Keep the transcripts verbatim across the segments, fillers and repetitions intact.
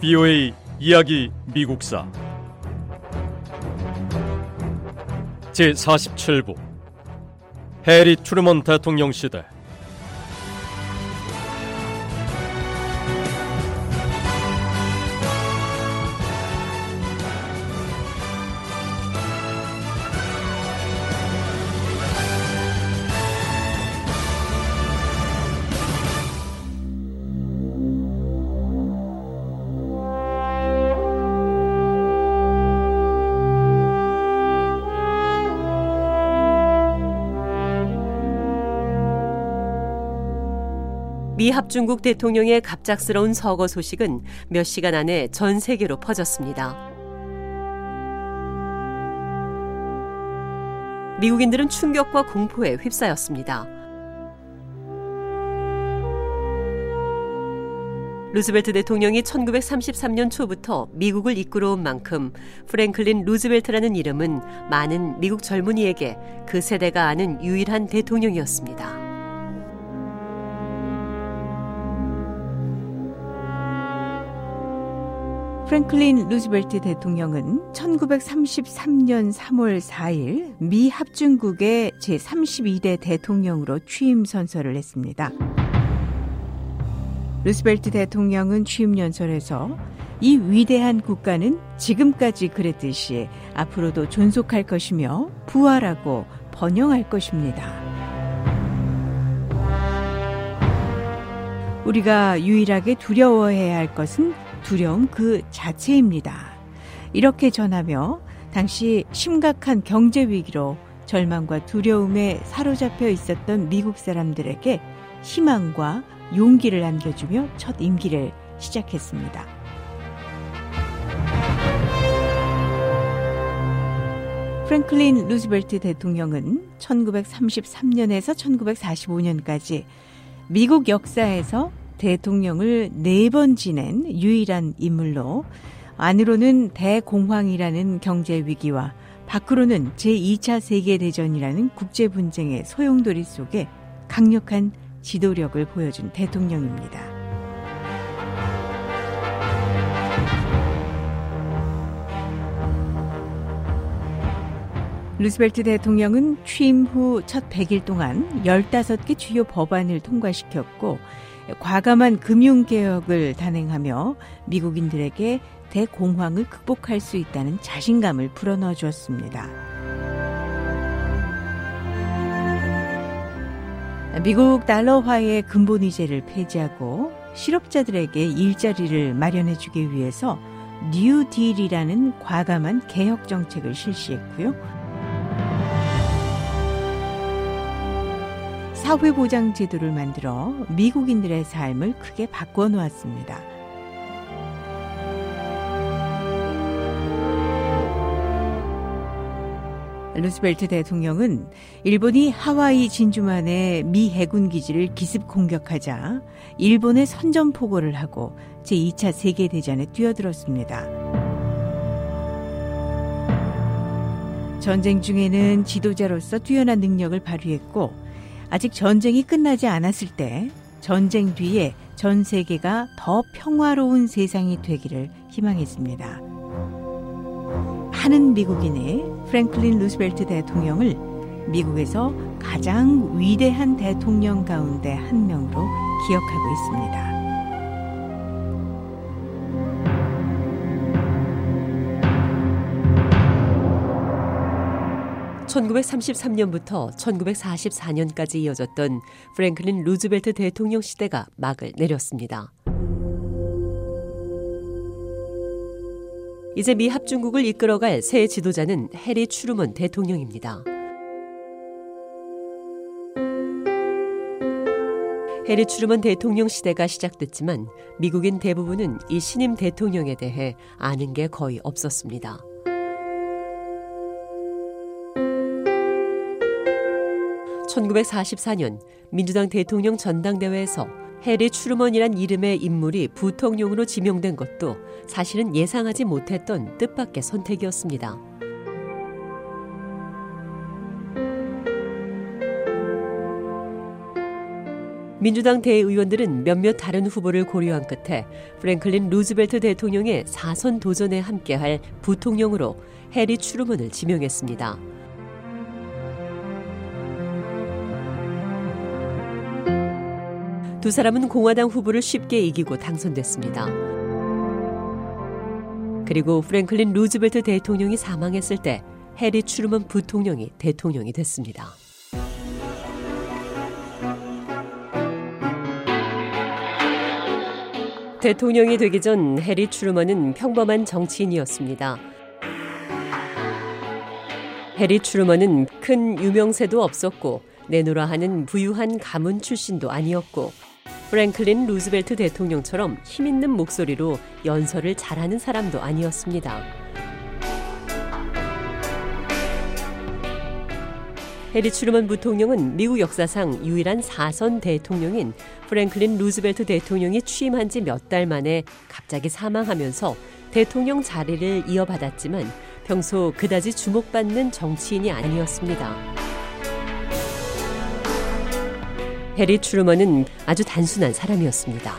비오에이 이야기 미국사 제사십칠 부 해리 트루먼 대통령 시대. 미 합중국 대통령의 갑작스러운 서거 소식은 몇 시간 안에 전 세계로 퍼졌습니다. 미국인들은 충격과 공포에 휩싸였습니다. 루즈벨트 대통령이 천구백삼십삼 년 초부터 미국을 이끌어온 만큼 프랭클린 루즈벨트라는 이름은 많은 미국 젊은이에게 그 세대가 아는 유일한 대통령이었습니다. 프랭클린 루즈벨트 대통령은 천구백삼십삼 년 삼월 사일 미 합중국의 제삼십이 대 대통령으로 취임 선서를 했습니다. 루즈벨트 대통령은 취임 연설에서 이 위대한 국가는 지금까지 그랬듯이 앞으로도 존속할 것이며 부활하고 번영할 것입니다. 우리가 유일하게 두려워해야 할 것은 두려움 그 자체입니다. 이렇게 전하며 당시 심각한 경제 위기로 절망과 두려움에 사로잡혀 있었던 미국 사람들에게 희망과 용기를 안겨주며 첫 임기를 시작했습니다. 프랭클린 루즈벨트 대통령은 천구백삼십삼 년에서 천구백사십오 년까지 미국 역사에서 대통령을 네 번 지낸 유일한 인물로 안으로는 대공황이라는 경제 위기와 밖으로는 제이 차 세계대전이라는 국제 분쟁의 소용돌이 속에 강력한 지도력을 보여준 대통령입니다. 루즈벨트 대통령은 취임 후 첫 백 일 동안 열다섯 개 주요 법안을 통과시켰고 과감한 금융개혁을 단행하며 미국인들에게 대공황을 극복할 수 있다는 자신감을 불어넣어 주었습니다. 미국 달러화의 근본이자를 폐지하고 실업자들에게 일자리를 마련해 주기 위해서 뉴딜이라는 과감한 개혁 정책을 실시했고요. 사회보장 제도를 만들어 미국인들의 삶을 크게 바꿔 놓았습니다. 루즈벨트 대통령은 일본이 하와이 진주만의 미 해군 기지를 기습 공격하자 일본에 선전포고를 하고 제이 차 세계대전에 뛰어들었습니다. 전쟁 중에는 지도자로서 뛰어난 능력을 발휘했고 아직 전쟁이 끝나지 않았을 때 전쟁 뒤에 전 세계가 더 평화로운 세상이 되기를 희망했습니다. 많은 미국인이 프랭클린 루즈벨트 대통령을 미국에서 가장 위대한 대통령 가운데 한 명으로 기억하고 있습니다. 천구백삼십삼 년부터 천구백사십사 년까지 이어졌던 프랭클린 루즈벨트 대통령 시대가 막을 내렸습니다. 이제 미 합중국을 이끌어갈 새 지도자는 해리 트루먼 대통령입니다. 해리 트루먼 대통령 시대가 시작됐지만 미국인 대부분은 이 신임 대통령에 대해 아는 게 거의 없었습니다. 천구백사십사 년 민주당 대통령 전당대회에서 해리 트루먼이란 이름의 인물이 부통령으로 지명된 것도 사실은 예상하지 못했던 뜻밖의 선택이었습니다. 민주당 대의원들은 몇몇 다른 후보를 고려한 끝에 프랭클린 루즈벨트 대통령의 사선 도전에 함께할 부통령으로 해리 트루먼을 지명했습니다. 두 사람은 공화당 후보를 쉽게 이기고 당선됐습니다. 그리고 프랭클린 루즈벨트 대통령이 사망했을 때 해리 트루먼 부통령이 대통령이 됐습니다. 대통령이 되기 전 해리 트루먼은 평범한 정치인이었습니다. 해리 트루먼은 큰 유명세도 없었고 내노라 하는 부유한 가문 출신도 아니었고 프랭클린 루즈벨트 대통령처럼 힘있는 목소리로 연설을 잘하는 사람도 아니었습니다. 해리 트루먼 부통령은 미국 역사상 유일한 사선 대통령인 프랭클린 루즈벨트 대통령이 취임한 지 몇 달 만에 갑자기 사망하면서 대통령 자리를 이어받았지만 평소 그다지 주목받는 정치인이 아니었습니다. 해리 트루먼은 아주 단순한 사람이었습니다.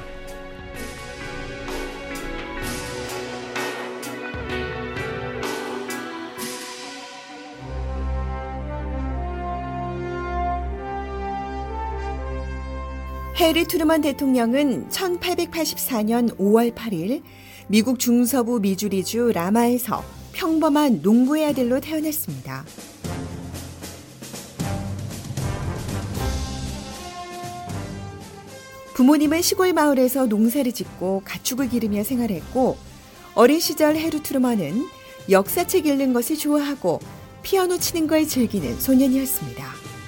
해리 트루먼 대통령은 천팔백팔십사 년 오월 팔일 미국 중서부 미주리주 라마에서 평범한 농부의 아들로 태어났습니다. 부모님은 시골 마을에서 농사를 짓고 가축을 기르며 생활했고 어린 시절 해리 트루먼은 역사책 읽는 것을 좋아하고 피아노 치는 걸 즐기는 소년이었습니다.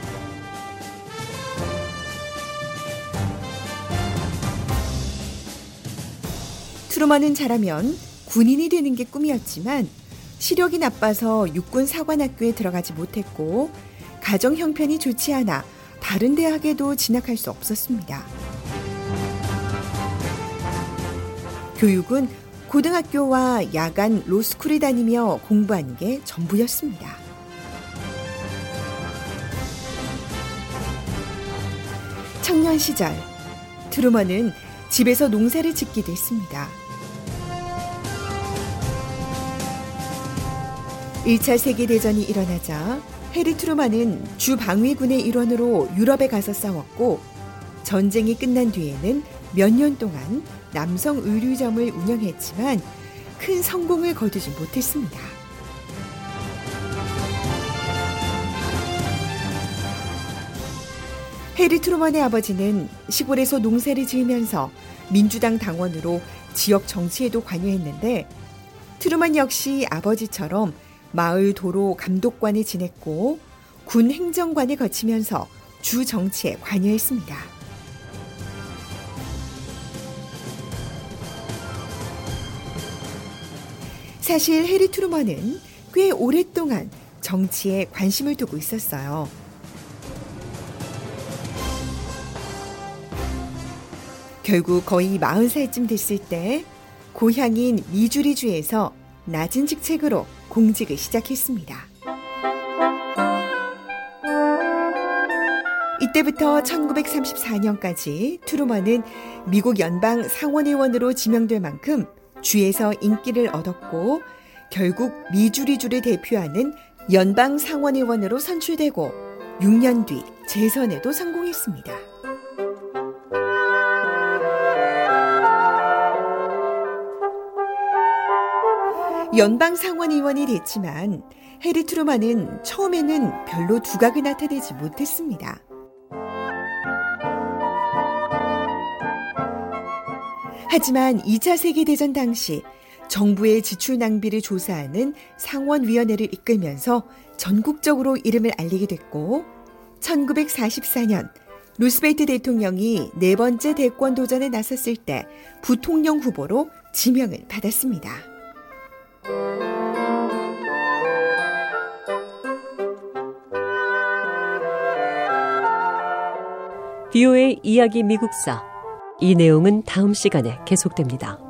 트루먼은 자라면 군인이 되는 게 꿈이었지만 시력이 나빠서 육군 사관학교에 들어가지 못했고 가정 형편이 좋지 않아 다른 대학에도 진학할 수 없었습니다. 교육은 고등학교와 야간 로스쿨을 다니며 공부한 게 전부였습니다. 청년 시절 트루먼은 집에서 농사를 짓기도 했습니다. 일 차 세계대전이 일어나자 해리 트루먼은 주방위군의 일원으로 유럽에 가서 싸웠고 전쟁이 끝난 뒤에는 몇 년 동안 남성 의류점을 운영했지만 큰 성공을 거두지 못했습니다. 해리 트루먼의 아버지는 시골에서 농사를 지으면서 민주당 당원으로 지역 정치에도 관여했는데 트루먼 역시 아버지처럼 마을 도로 감독관을 지냈고 군 행정관을 거치면서 주 정치에 관여했습니다. 사실 해리 트루먼은 꽤 오랫동안 정치에 관심을 두고 있었어요. 결국 거의 마흔 살쯤 됐을 때 고향인 미주리주에서 낮은 직책으로 공직을 시작했습니다. 이때부터 천구백삼십사 년까지 트루먼은 미국 연방 상원의원으로 지명될 만큼 주에서 인기를 얻었고 결국 미주리주를 대표하는 연방 상원의원으로 선출되고 육 년 뒤 재선에도 성공했습니다. 연방 상원의원이 됐지만 해리 트루먼은 처음에는 별로 두각을 나타내지 못했습니다. 하지만 이 차 세계대전 당시 정부의 지출 낭비를 조사하는 상원위원회를 이끌면서 전국적으로 이름을 알리게 됐고 천구백사십사 년 루스벨트 대통령이 네 번째 대권 도전에 나섰을 때 부통령 후보로 지명을 받았습니다. 비오에이 이야기 미국사. 이 내용은 다음 시간에 계속됩니다.